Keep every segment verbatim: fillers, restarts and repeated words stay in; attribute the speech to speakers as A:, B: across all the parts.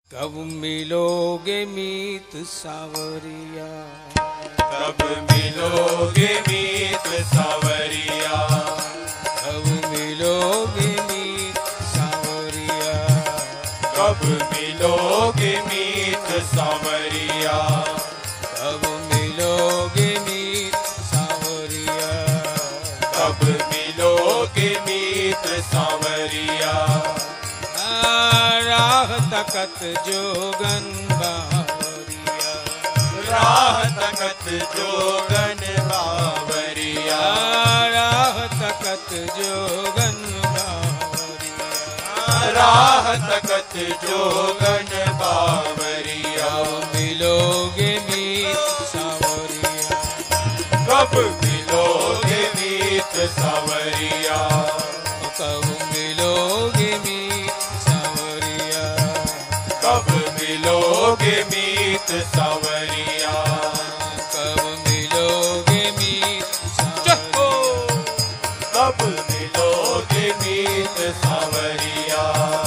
A: कब मिलोगे मीत सावरिया,
B: कब मिलोगे मीत सावरिया,
A: कब मिलोगे मीत सावरिया,
B: कब मिलोगे मीत सावरिया,
A: कब मिलोगे मीत सावरिया,
B: कब मिलोगे मीत सावरिया।
A: राह तकत जोगन बावरिया,
B: राह तकत जोगन बावरिया,
A: राह तकत जोगन बावरिया,
B: राह तकत जोगन बावरिया।
A: मिलोगे मीत सावरिया,
B: कब मिलोगे मीत सावरिया,
A: कब मिलोगे मीत सावरिया,
B: कब मिलोगे मीत सावरिया,
A: कब मिलोगे मीत सावरिया,
B: कब मिलोगे मीत सावरिया।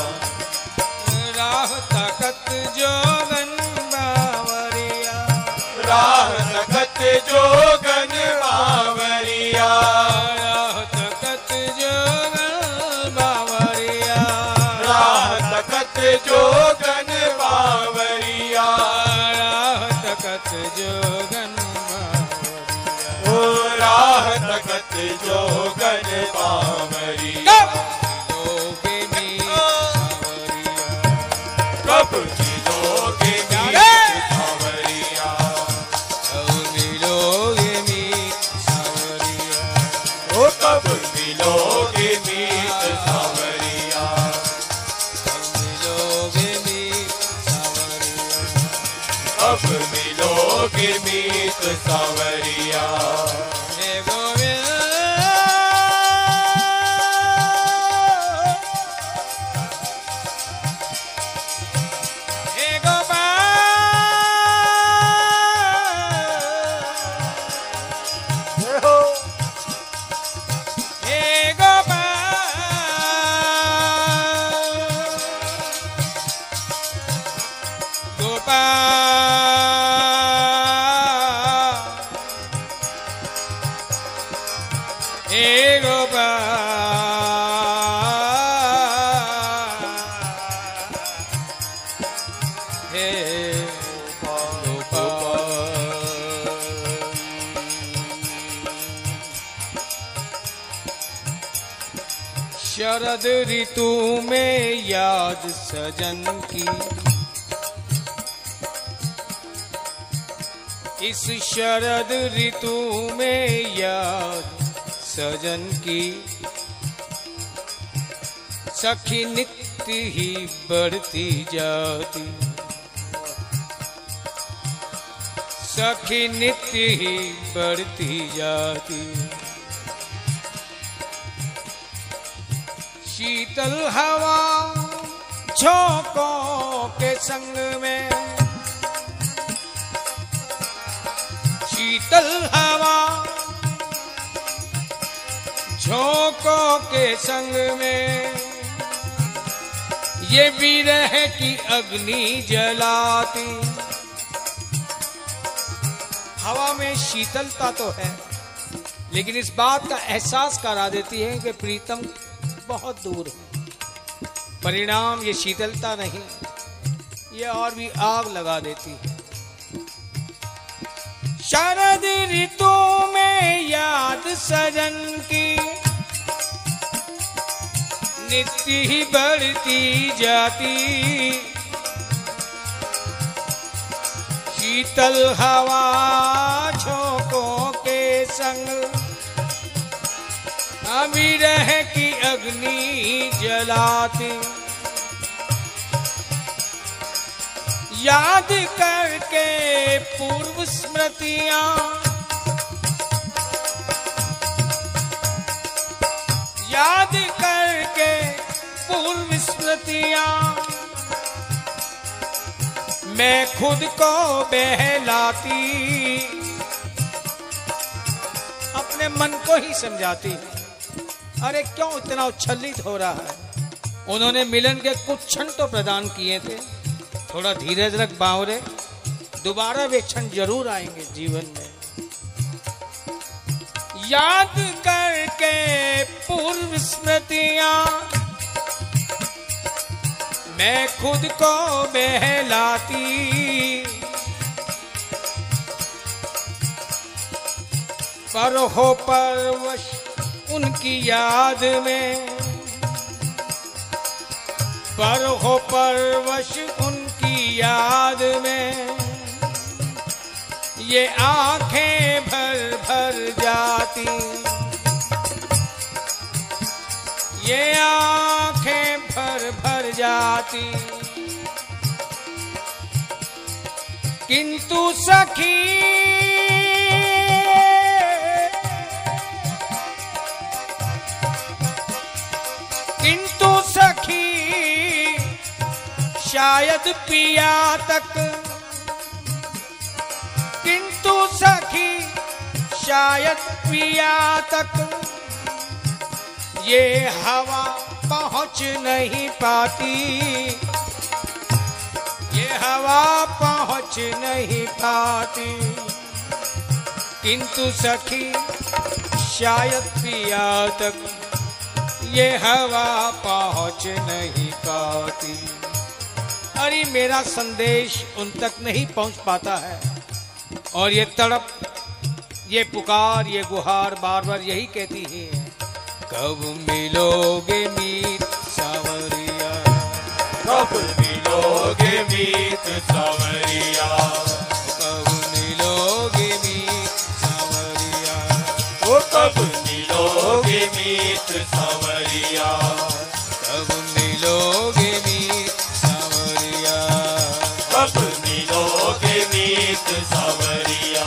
A: राह तकत जोगन बावरिया,
B: राह तकत जोगन बावरिया,
A: राह तकत जोगन बावरिया,
B: राह तकत जोगन बावरिया,
A: राह तकत जोगन बावरिया,
B: ओ राह तकत जोगन बावरिया।
A: मिलोगे मीत सावरिया,
B: कब मिलोगे मीत सावरिया,
A: कब मिलोगे मीत सावरिया,
B: ओ कब मिलोगे मीत सावरिया,
A: कब मिलोगे मीत सावरिया,
B: कब मिलोगे मीत सावरिया।
A: हे गोविंद, हे गोपाल, हे गोपाल, गोपाल, हे गोपाल, हे शरद ऋतु में याद सजन की, इस शरद ऋतु में याद सजन की, सखी नित्य ही बढ़ती जाती, सखी नित्य ही बढ़ती जाती। शीतल हवा झोंकों के संग में, शीतल हवा झोंकों के संग में, ये विरह की अग्नि जलाती। हवा में शीतलता तो है, लेकिन इस बात का एहसास करा देती है कि प्रीतम बहुत दूर है। परिणाम ये शीतलता नहीं, ये और भी आग लगा देती है। शरद ऋतु में याद सजन की, नित्य ही बढ़ती जाती। शीतल हवा झोंकों के संग, विरह की अग्नि जलाती। याद करके पूर्व स्मृतियां, याद करके पूर्व स्मृतियां, मैं खुद को बहलाती, अपने मन को ही समझाती है। अरे क्यों इतना उच्छलित हो रहा है। उन्होंने मिलन के कुछ क्षण तो प्रदान किए थे, थोड़ा धीरज रख बावरे, दोबारा वे क्षण जरूर आएंगे जीवन में। याद करके पूर्व स्मृतियां मैं खुद को बहलाती, पर हो परवश उनकी याद में, पर हो परवश उनकी याद में, ये आंखें भर भर जाती, ये आंखें भर भर जाती। किंतु सखी किंतु सखी शायद पिया तक, किंतु सखी शायद पिया तक ये हवा पहुंच नहीं पाती, ये हवा पहुंच नहीं पाती। किंतु सखी शायद पिया तक ये हवा पहुंच नहीं पाती। अरे मेरा संदेश उन तक नहीं पहुंच पाता है, और ये तड़प, ये पुकार, ये गुहार बार बार यही कहती है, कब मिलोगे मीत सावरिया,
B: कब मिलोगे मीत सावरिया,
A: कब मिलोगे मीत सावरिया,
B: ओ कब मिलोगे मीत सावरिया,
A: कब मिलोगे मीत सावरिया,
B: कब मिलोगे मीत सावरिया।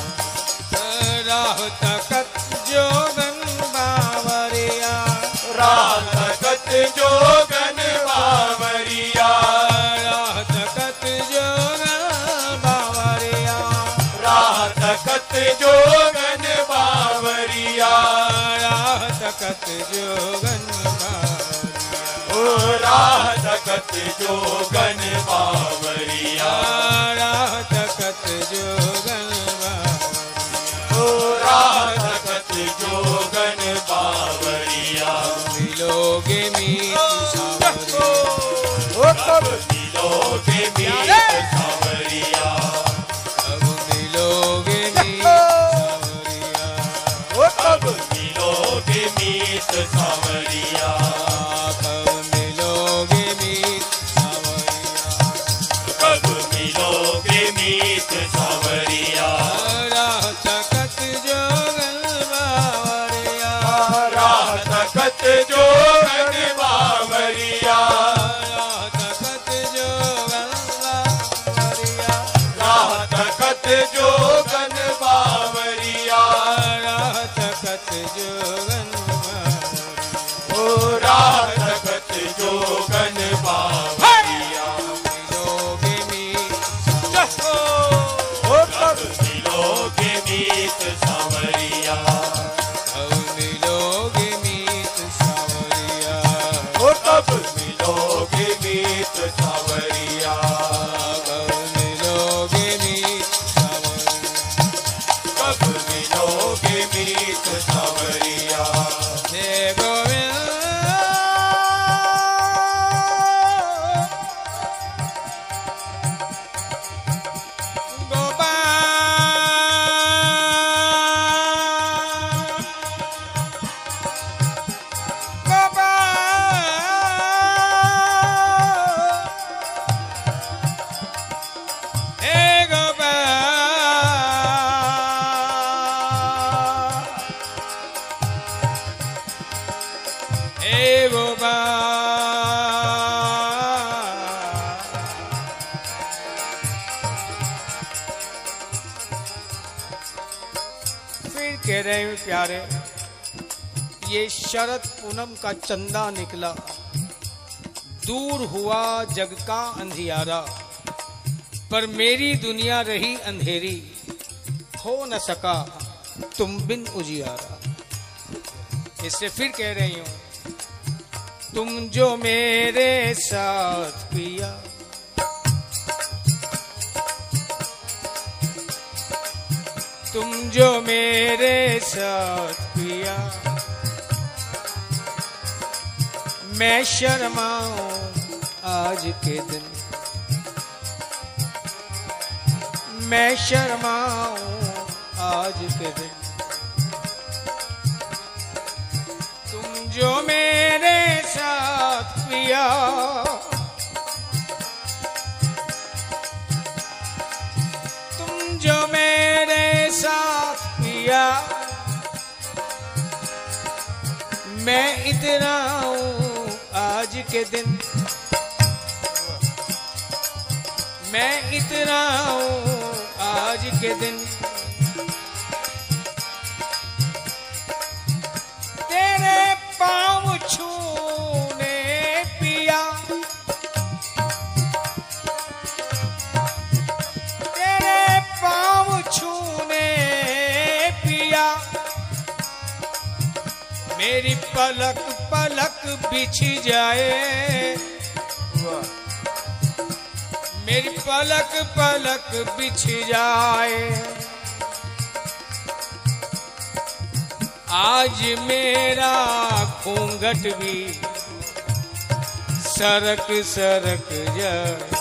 A: राह तकत जोगन बावरिया,
B: राह तकत जोगन बावरिया,
A: राह तकत जोगन बावरिया,
B: राह तकत जोगन बावरिया,
A: राह तकत जोगन बावरिया,
B: ओ राह तकत जोगन बावरिया,
A: राह तकत जोगन बावरिया,
B: ओ राह तकत जोगन बावरिया।
A: मिलोगे मीत सावरिया,
B: ओ कब मिलोगे मीत सावरिया,
A: कब मिलोगे मीत सावरिया,
B: ओ कब मिलोगे मीत सावरिया,
A: कब मिलोगे मीत सावरिया,
B: कब मिलोगे मीत सावरिया,
A: राह तकत जोगन बावरिया,
B: राह तकत जोगन बावरिया,
A: राह तकत जोगन बावरिया,
B: राह तकत जोगन बावरिया,
A: राह तकत जोगन बावरिया,
B: ओ राह तकत जोगन बावरिया।
A: मिलोगे मीत
B: ओ कब मिलोगे मीत सावरिया,
A: कब मिलोगे मीत सावरिया,
B: ओ कब मिलोगे मीत सावरिया,
A: कब मिलोगे मीत सावरिया,
B: कब मिलोगे मीत सावरिया।
A: हे गोविंद फिर कह रहे हैं प्यारे, ये शरद पूनम का चंदा निकला, दूर हुआ जग का अंधियारा, पर मेरी दुनिया रही अंधेरी, हो न सका तुम बिन उजियारा। इससे फिर कह रही हूं, तुम जो मेरे साथ पिया, तुम जो मेरे साथ पिया, मैं शर्माऊं आज के दिन, मैं शर्माऊं आज के दिन। तुम जो मेरे साथ पिया, तुम जो मेरे साथ पिया, मैं इतराऊं आज के दिन, मैं इतराऊं आज के दिन। तेरे पाँव छूने पिया, तेरे पाँव छूने पिया, मेरी पलक पलक बिछ जाए, मेरी पलक पलक बिछ जाए। आज मेरा घूंघट भी सरक सरक जाए,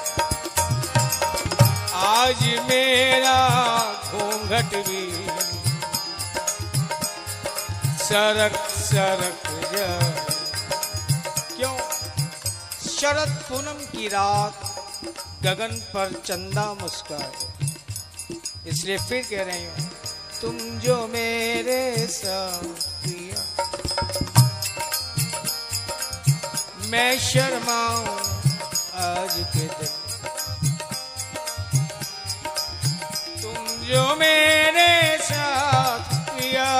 A: आज मेरा घूंघट भी सरक सरक जाए। क्यों? शरद पूनम की रात, गगन पर चंदा मुस्काए, इसलिए फिर कह रही हूं, तुम जो मेरे साथ पिया, मैं शर्माऊं आज के दिन, तुम जो मेरे साथ पिया,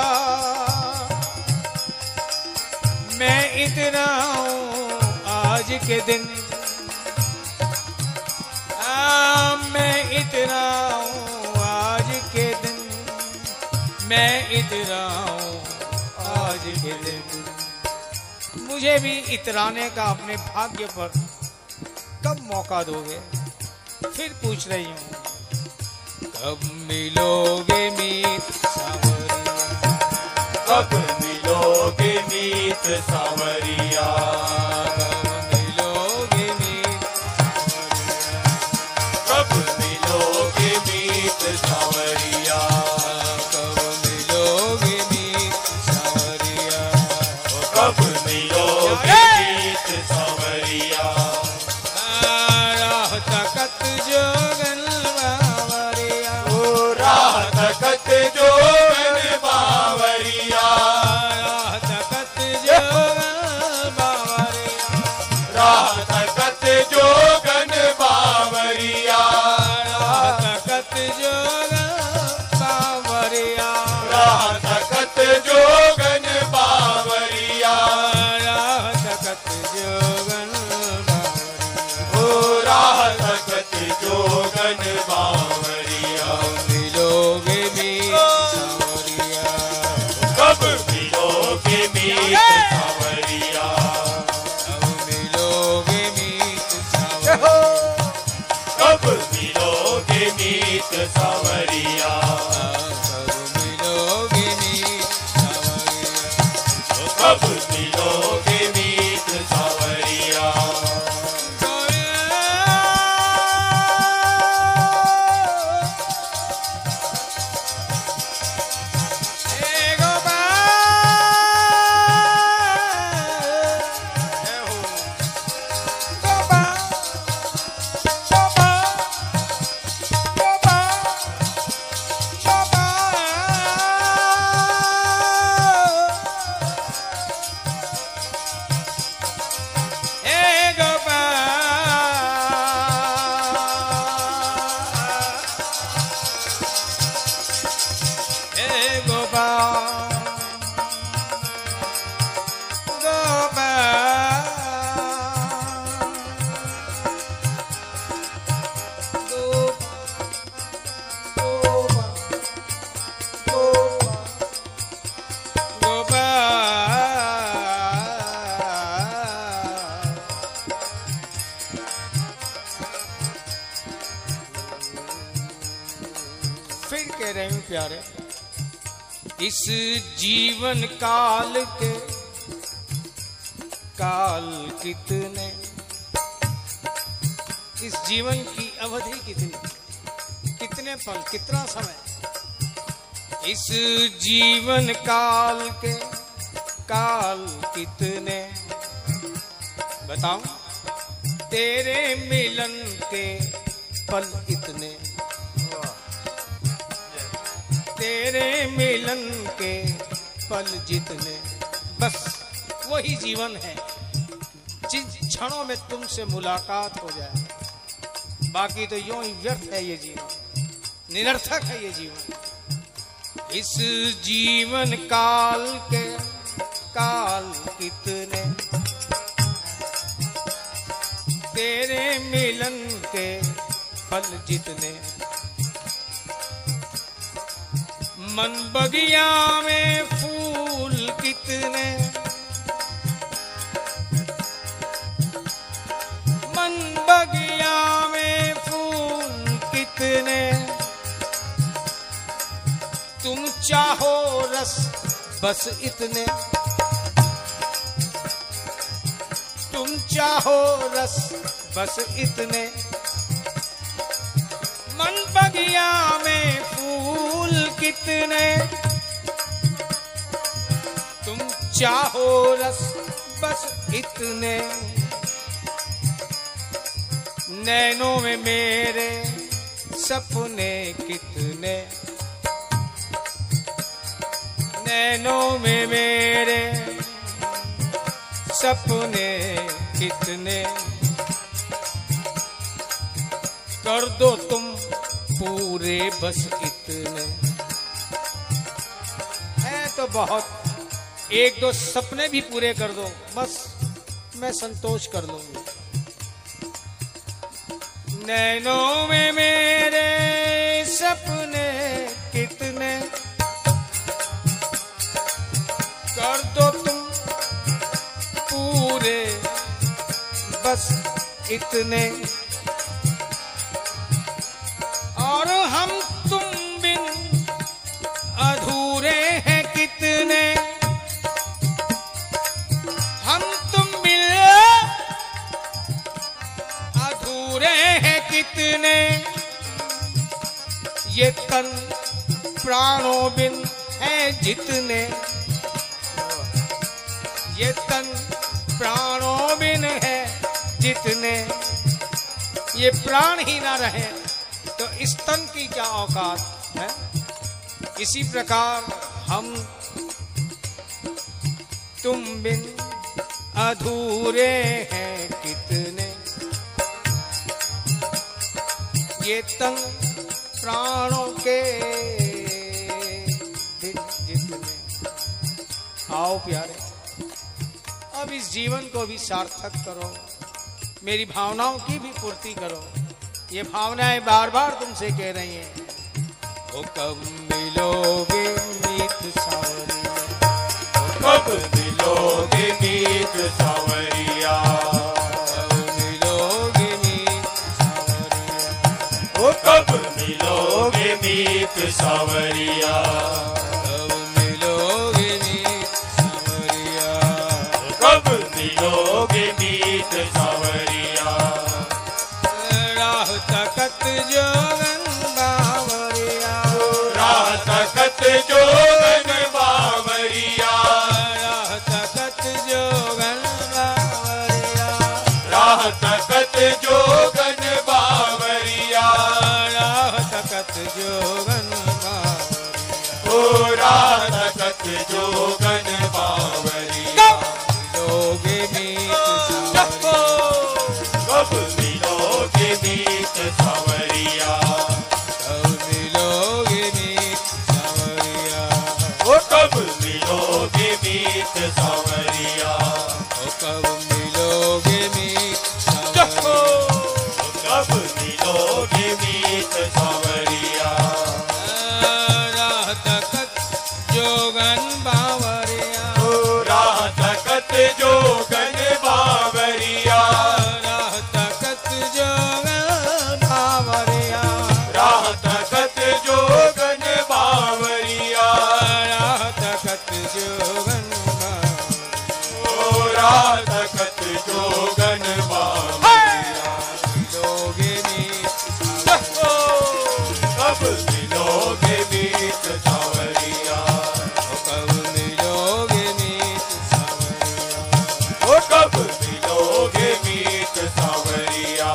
A: मैं इतराऊं आज के दिन, मैं इतराऊं आज के दिन, मैं इतराऊं आज के दिन। मुझे भी इतराने का अपने भाग्य पर कब मौका दोगे? फिर पूछ रही हूँ, कब मिलोगे मीत सांवरिया,
B: कब मिलोगे मीत सांवरिया, कब मिलोगे मीत सांवरिया,
A: कब मिलोगे मीत सांवरिया,
B: कब मिलोगे मीत सांवरिया,
A: राह तकत जोगन बावरिया,
B: ओ राह तकत जोगन बावरिया,
A: राह तकत जोगन बावरिया,
B: राह तकत जोगन बावरिया,
A: राह तकत जोगन बावरिया,
B: राह तकत जोगन बावरिया,
A: राह तकत जोगन बावरिया,
B: ओ राह तकत जोगन बावरिया,
A: मिलोगे मीत सांवरिया,
B: कब मिलोगे मीत सांवरिया,
A: कब मिलोगे मीत सांवरिया,
B: कब मिलोगे मीत सांवरिया,
A: कब मिलोगे मीत सांवरिया,
B: कब मिलोगे मीत सांवरिया,
A: हे गोपाल, गोपाल, गोपाल, गोपाल, फिर कह रहे हूं प्यारे, इस जीवन काल के काल कितने, इस जीवन की अवधि कितनी, कितने पल, कितना समय, इस जीवन काल के काल कितने, बताओ तेरे मिलन के पल इतने, तेरे मिलन के पल जितने, बस वही जीवन है। जिन क्षणों में तुमसे मुलाकात हो जाए, बाकी तो यूं ही व्यर्थ है ये जीवन, निरर्थक है ये जीवन। इस जीवन काल के काल कितने, तेरे मिलन के पल जितने, मन बगिया में फूल कितने, मन बगिया में फूल कितने, तुम चाहो रस बस इतने, तुम चाहो रस बस इतने, मन बगिया में फूल कितने, तुम चाहो रस बस इतने, नैनों में मेरे सपने कितने, नैनों में मेरे सपने कितने, कर दो तुम पूरे बस इतने, है तो बहुत, एक दो सपने भी पूरे कर दो, बस मैं संतोष कर लूंगी। नैनों में मेरे सपने कितने, कर दो तुम पूरे बस इतने, और हम तुम बिन अधूरे हैं कितने, हम तुम बिन अधूरे हैं कितने, ये तन प्राणों बिन है जितने, ये तन प्राणों बिन है जितने, ये प्राण ही ना रहे तो इस तन की क्या औकात है। इसी प्रकार हम तुम बिन अधूरे हैं कितने, ये तन प्राणों के बिन जितने। आओ प्यारे, अब इस जीवन को भी सार्थक करो, मेरी भावनाओं की भी पूर्ति करो। ये भावनाएं बार बार तुमसे कह रही हैं, ओ कब मिलोगे मीत सावरिया,
B: कब मिलोगे मीत सावरिया,
A: कब मिलोगे मीत सावरिया,
B: ओ कब मिलोगे मीत सावरिया,
A: कब मिलोगे मीत सावरिया,
B: कब मिलोगे मीत सावरिया,
A: राह तकत जोगन बावरिया,
B: राह तकत जोगन बावरिया,
A: राह तकत जोगन बावरिया,
B: राह तकत जोगन बावरिया,
A: राह तकत जोगन बावरिया,
B: ओ राह तकत जोगन बावरिया,
A: लोगे मीत
B: कब मिलोगे मीत सावरिया,
A: कब मिलोगे मीत सावरिया,
B: ओ कब मिलोगे मीत सावरिया,
A: ओ कब मिलोगे मीत सावरिया,
B: कब मिलोगे मीत सावरिया,
A: राह तकत जोगन बावरिया,
B: ओ राह तकत जोगन बावरिया,
A: राह तकत जोगन बावरिया,
B: राह तकत जोगन
A: मिलोगे मीत
B: कब मिलोगे मीत सावरिया,
A: कब मिलोगे मीत सावरिया,
B: ओ कब मिलोगे मीत सावरिया।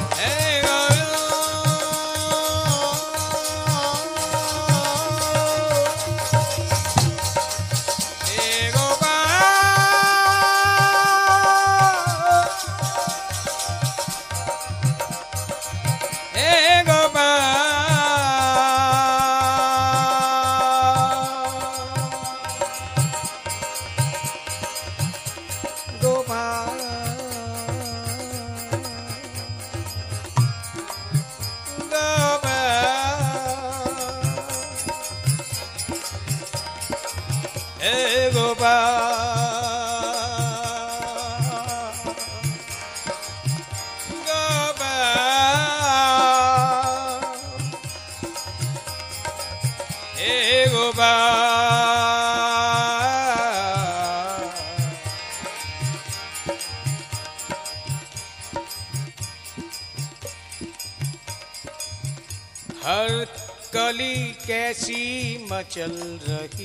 A: हर कली कैसी मचल रही,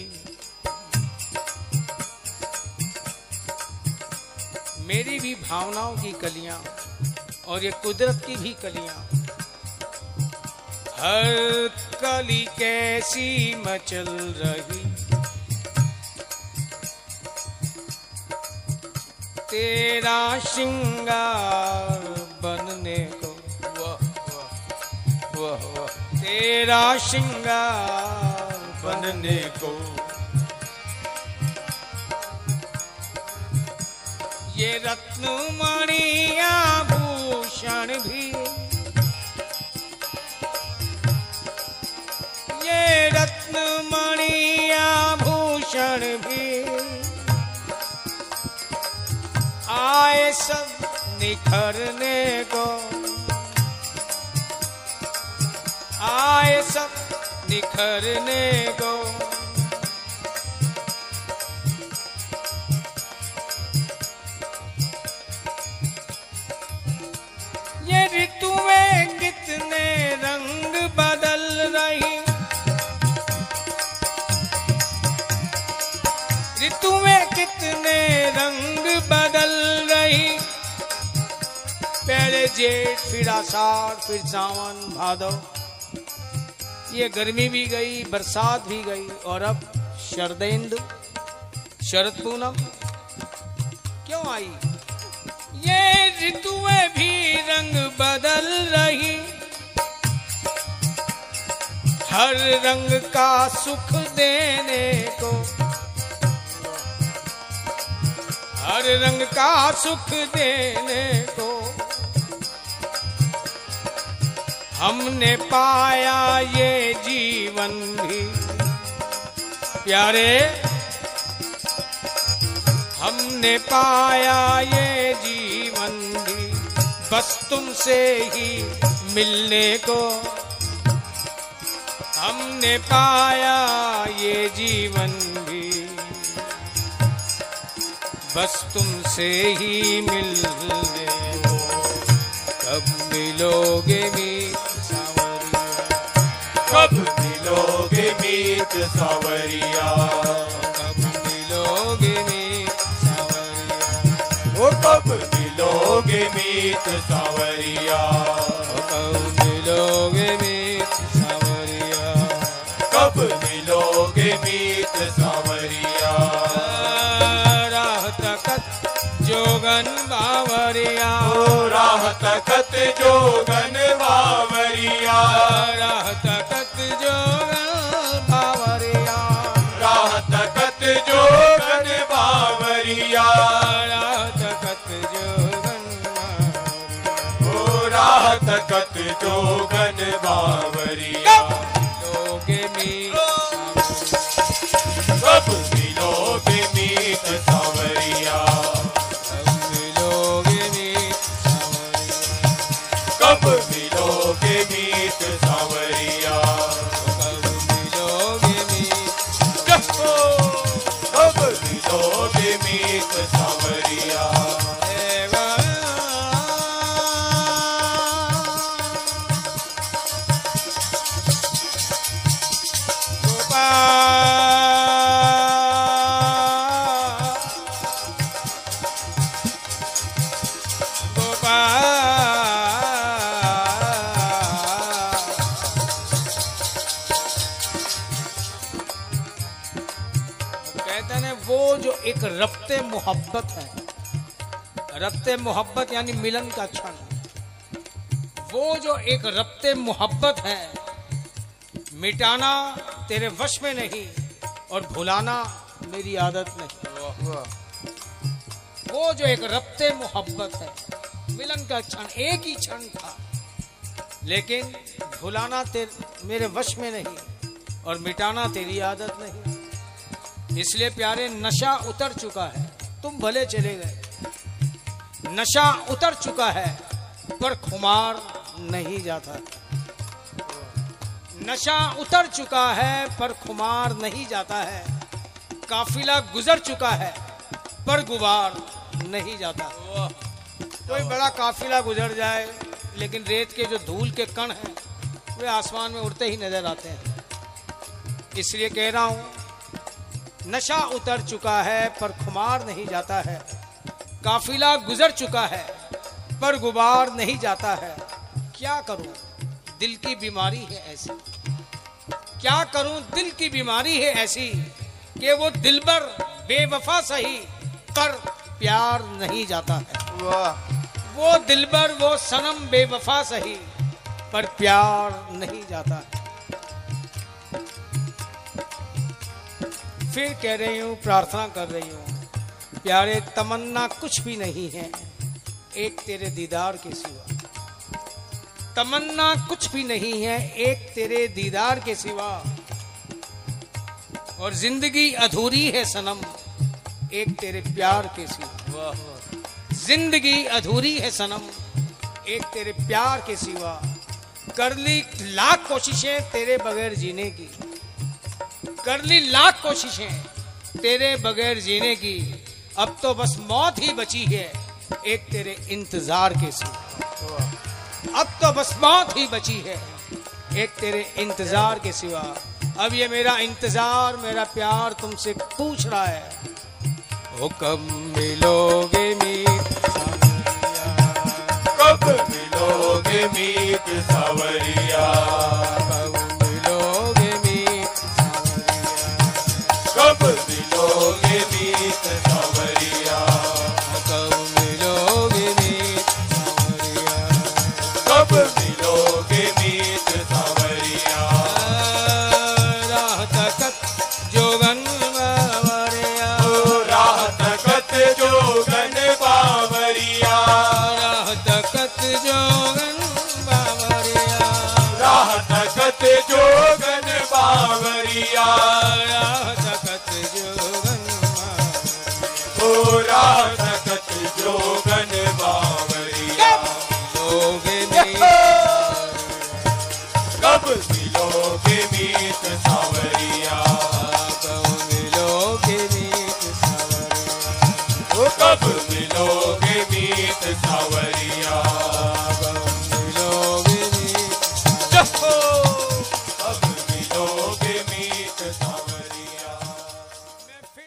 A: मेरी भी भावनाओं की कलियां और ये कुदरत की भी कलियां, हर कली कैसी मचल रही, तेरा श्रृंगार बनने को, वाह वाह वाह, तेरा श्रृंगार बनने को, ये रत्न मणि आभूषण भी, ये रत्न मणि आभूषण भी आए सब निखरने को, आए सब निखरने को, ये ऋतुएं कितने रंग बदल रही, ऋतुएं कितने रंग बदल रही, पहले जेठ फिर आषाढ़ फिर सावन भादव, ये गर्मी भी गई बरसात भी गई और अब शरदेंदु शरद पूनम क्यों आई। ये ऋतुएं भी रंग बदल रही, हर रंग का सुख देने को, हर रंग का सुख देने को, हमने पाया ये जीवन भी प्यारे, हमने पाया ये जीवन भी बस तुमसे ही मिलने को, हमने पाया ये जीवन भी बस तुमसे ही मिलने को, कब मिलोगे मीत सावरिया,
B: कब मिलोगे मीत सावरिया,
A: कब मिलोगे मीत सावरिया,
B: ओ कब मिलोगे मीत सावरिया,
A: कब मिलोगे मीत सावरिया,
B: कब मिलोगे मीत सावरिया।
A: राह तकत जोगन बावरिया,
B: ओ राह तकत जोगन बावरिया,
A: राह तकत जोगन बावरिया,
B: राह तकत जोगन बावरिया,
A: राह तकत जोगन बावरिया,
B: ओ राह तकत जोगन बावरिया।
A: लोगे मीत
B: कब मिलोगे मीत सावरिया,
A: कब मिलोगे मीत सावरिया,
B: कब मिलोगे मीत सावरिया,
A: कब मिलोगे मीत
B: कब मिलोगे मीत सावरिया।
A: एक रफ्ते मोहब्बत है, रफ्ते मोहब्बत यानी मिलन का क्षण, वो जो एक रफ्ते मोहब्बत है, मिटाना तेरे वश में नहीं और भुलाना मेरी आदत नहीं। वो जो एक रफ्ते मोहब्बत है, मिलन का क्षण एक ही क्षण था, लेकिन भुलाना तेरे मेरे वश में नहीं और मिटाना तेरी आदत नहीं। इसलिए प्यारे नशा उतर चुका है, तुम भले चले गए, नशा उतर चुका है पर खुमार नहीं जाता। नशा उतर चुका है पर खुमार नहीं जाता है, काफिला गुजर चुका है पर गुबार नहीं जाता। कोई बड़ा काफिला गुजर जाए लेकिन रेत के जो धूल के कण हैं वे आसमान में उड़ते ही नजर आते हैं। इसलिए कह रहा हूं, नशा उतर चुका है पर खुमार नहीं जाता है, काफिला गुजर चुका है पर गुबार नहीं जाता है। क्या करूं दिल की बीमारी है ऐसी, क्या करूं दिल की बीमारी है ऐसी कि वो दिलबर बेवफा सही पर प्यार नहीं जाता है।
C: वाह।
A: वो दिलबर वो सनम बेवफा सही पर प्यार नहीं जाता है। फिर कह रही हूं, प्रार्थना कर रही हूं, प्यारे तमन्ना कुछ भी नहीं है एक तेरे दीदार के सिवा, तमन्ना कुछ भी नहीं है एक तेरे दीदार के सिवा, और जिंदगी अधूरी है सनम एक तेरे प्यार के सिवा। जिंदगी अधूरी है सनम एक तेरे प्यार के सिवा, कर ली लाख कोशिशें तेरे बगैर जीने की, कर ली लाख कोशिशें तेरे बगैर जीने की, अब तो बस मौत ही बची है एक तेरे इंतजार के सिवा। अब तो बस मौत ही बची है एक तेरे इंतजार के सिवा। अब ये मेरा इंतजार, मेरा प्यार तुमसे पूछ रहा है, ओ कब मिलोगे मीत सावरिया,
B: कब मिलोगे मीत सावरिया,
A: कब मिलोगे मीत सावरिया,
B: कब मिलोगे मीत सावरिया,
A: कब मिलोगे मीत सावरिया,
B: कब मिलोगे मीत सावरिया,
A: राह तकत जोगन बावरिया,
B: राह तकत जोगन बावरिया,
A: राह तकत जोगन बावरिया,
B: राह तकत जोगन बावरिया,
A: राह तकत जोगन बावरिया,
B: ओ राह तकत जोगन बावरिया,
A: मिलोगे मीत
B: कब मिलोगे मीत सावरिया।